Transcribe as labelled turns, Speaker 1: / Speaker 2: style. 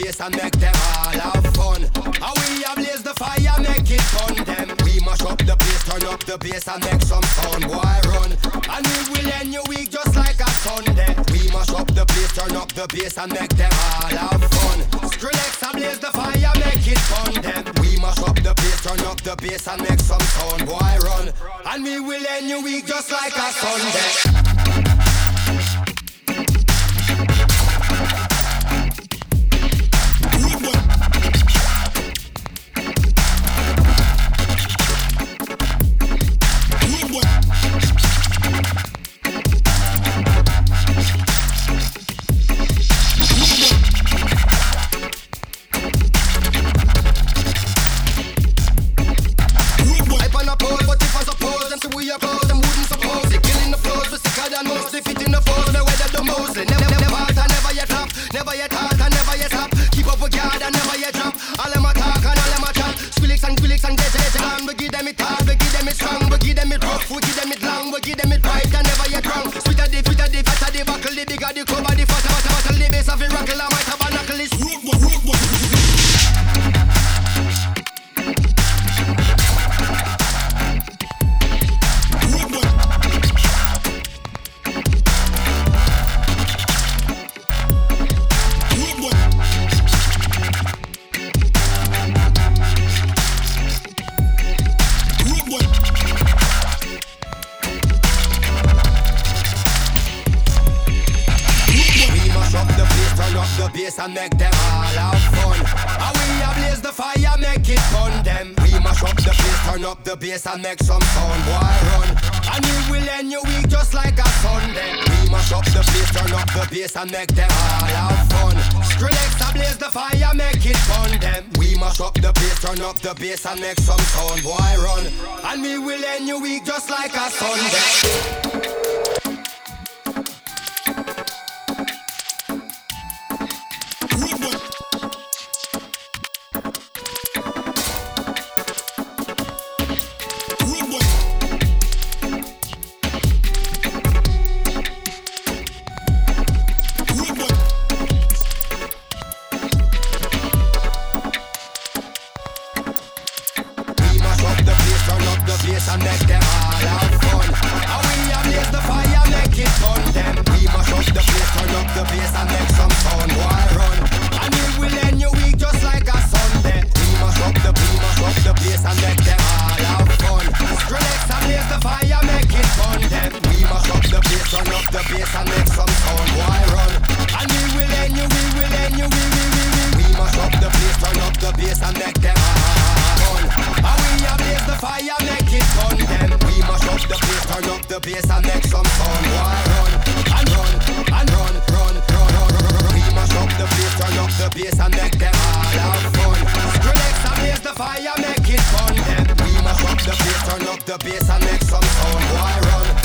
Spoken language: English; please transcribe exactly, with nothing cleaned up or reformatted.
Speaker 1: bass and make them all have fun. And we ablaze the fire, make it fun them. We mash up the place, turn up the bass and make some sound, boy run. And we will end your week just like a Sunday. We mash up the place, turn up the bass and make them all have fun. Skrillex ablaze the fire, make it fun them. We mash up the place, turn up the bass and make some sound, boy run. And we will end your week just like a Sunday. And make them all have fun. And we ablaze the fire, make it fun them. We mash up the place, turn up the bass and make some sound, boy run. And we will end your week just like a Sunday. We mash up the place, turn up the bass and make them all have fun. Skrillex ablaze the fire, make it fun them. We mash up the place, turn up the bass and make some sound, boy run. And we will end your week just like a Sunday. And make them all have fun. And we ablaze the fire, make it fun them. We mash up the place, turn up the bass and make some sound, boy run. And we will end your week just like a Sunday. We mash up the, we mash up the place and make them all have fun. Skrillex ablaze the fire, make it fun them. We mash up the place, turn up the bass and make some sound, boy run. And we will end you, we will end you, we, we, we, we. We mash up the place, turn up the bass and make them all have fun. And we ablaze the fire, make it fun them. We mash up the place, turn up the bass and make some sound. Why run and run and run, run, run, run, run. We mash up the place, turn up the bass and make them all have fun. Skrillex ablaze the fire, make it fun them. We mash up the place, turn up the bass and make some sound. Why run